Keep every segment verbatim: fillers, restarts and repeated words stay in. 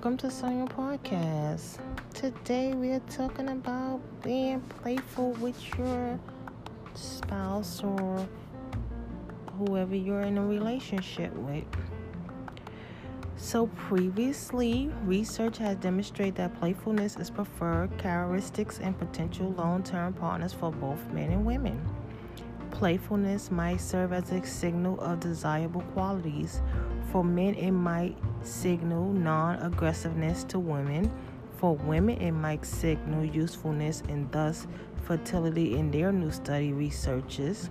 welcome to Sonia Podcast. Today we are talking about being playful with your spouse or whoever you're in a relationship with. So previously, research has demonstrated that playfulness is preferred characteristics and potential long-term partners for both men and women. Playfulness might serve as a signal of desirable qualities. For men, it might signal non-aggressiveness to women. For women, it might signal usefulness and thus fertility. In their new study researches,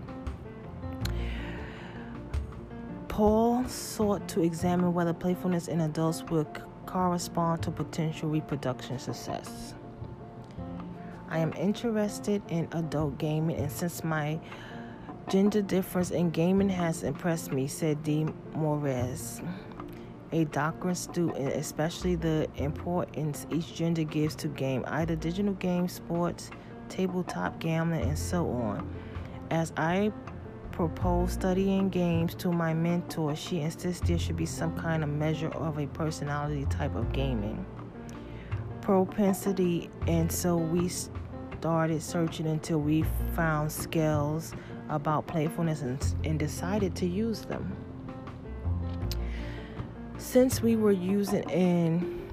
Paul sought to examine whether playfulness in adults would correspond to potential reproduction success. I am interested in adult gaming, and since my gender difference in gaming has impressed me, said D. Moraes, a doctoral student, especially the importance each gender gives to game, either digital games, sports, tabletop gambling, and so on. As I proposed studying games to my mentor, she insists there should be some kind of measure of a personality type of gaming propensity, and so we started searching until we found skills about playfulness and, and decided to use them. Since we were using an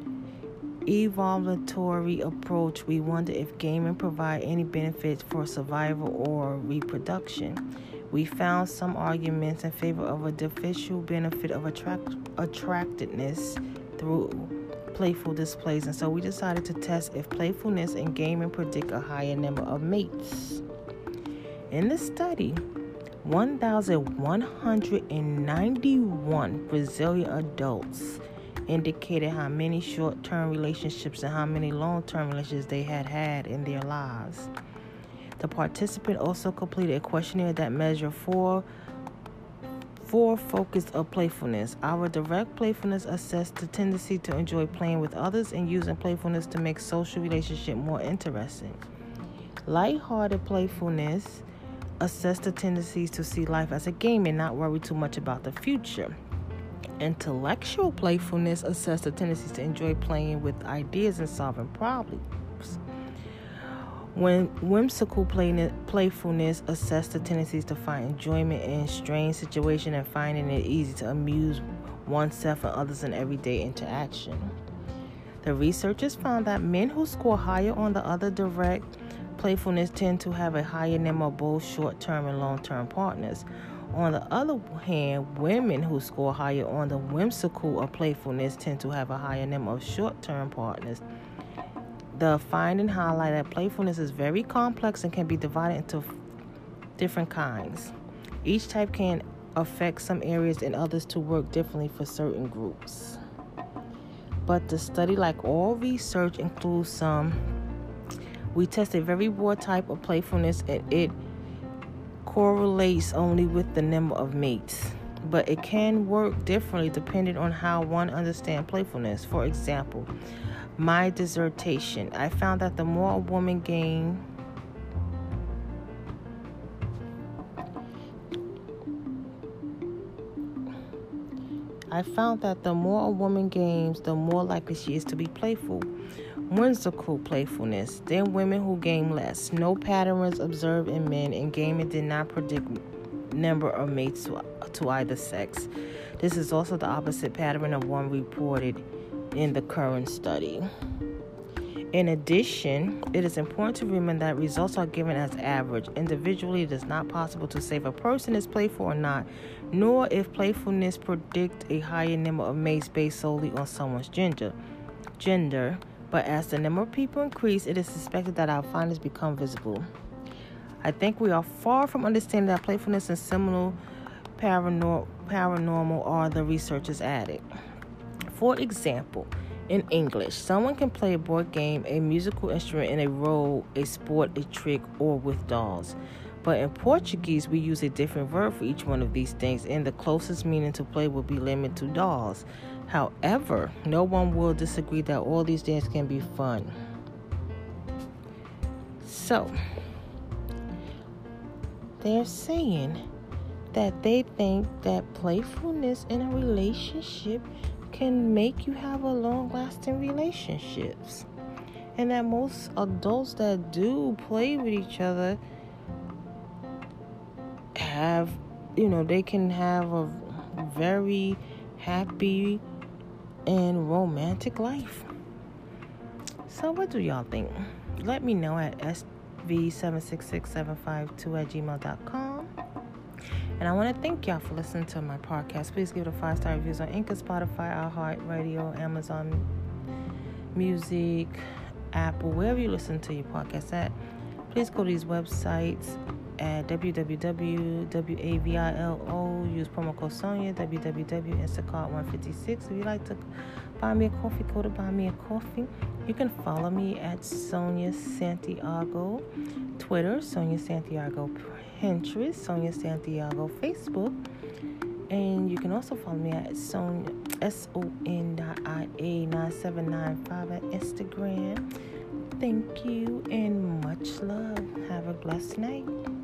evolutionary approach, we wondered if gaming provided any benefits for survival or reproduction. We found some arguments in favor of a beneficial benefit of attract, attractiveness through playful displays, and so we decided to test if playfulness and gaming predict a higher number of mates. In the study, one thousand one hundred ninety-one Brazilian adults indicated how many short-term relationships and how many long-term relationships they had had in their lives. The participant also completed a questionnaire that measured four, four focus of playfulness. Our direct playfulness assessed the tendency to enjoy playing with others and using playfulness to make social relationship more interesting. Lighthearted playfulness assessed the tendencies to see life as a game and not worry too much about the future. Intellectual playfulness assessed the tendencies to enjoy playing with ideas and solving problems. When whimsical play- playfulness assessed the tendencies to find enjoyment in strange situations and finding it easy to amuse oneself and others in everyday interaction. The researchers found that men who score higher on the other direct playfulness tend to have a higher number of both short-term and long-term partners. On the other hand, women who score higher on the whimsical or playfulness tend to have a higher number of short-term partners. The finding highlighted that playfulness is very complex and can be divided into f- different kinds. Each type can affect some areas and others to work differently for certain groups. But the study, like all research, includes some. We tested a very broad type of playfulness, and it correlates only with the number of mates. But it can work differently depending on how one understands playfulness. For example, my dissertation, I found that the more a woman gained I found that the more a woman games, the more likely she is to be playful. Whimsical playfulness, then women who game less. No patterns observed in men, and gaming did not predict number of mates to, to either sex. This is also the opposite pattern of one reported in the current study. In addition, it is important to remember that results are given as average. Individually, it is not possible to say if a person is playful or not, nor if playfulness predicts a higher number of mates based solely on someone's gender. Gender, but as the number of people increase, it is suspected that our findings become visible. I think we are far from understanding that playfulness and similar paranor- paranormal are the researchers added. For example, in English, someone can play a board game, a musical instrument, in a role, a sport, a trick, or with dolls. But in Portuguese, we use a different verb for each one of these things, and the closest meaning to play will be limited to dolls. However, no one will disagree that all these things can be fun. So, they're saying that they think that playfulness in a relationship can make you have a long-lasting relationships. And that most adults that do play with each other have, you know, they can have a very happy and romantic life. So what do y'all think? Let me know at s v seven six six seven five two at gmail dot com. And I want to thank y'all for listening to my podcast. Please give it a five-star reviews on Anchor, Spotify, iHeartRadio, Amazon Music, Apple, wherever you listen to your podcast at. Please go to these websites at w w w dot wavilo. Use promo code Sonia, w w w dot instacart one fifty-six. If you'd like to buy me a coffee, go to buy me a coffee. You can follow me at Sonia Santiago, Twitter, Sonia Santiago, Pinterest, Sonia Santiago, Facebook. And you can also follow me at Sonia, S O N I A nine seven nine five at Instagram. Thank you and much love. Have a blessed night.